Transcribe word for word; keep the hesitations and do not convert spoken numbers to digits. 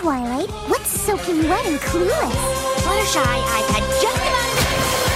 Twilight? What's soaking wet and clueless? Fluttershy, I've had just about enough.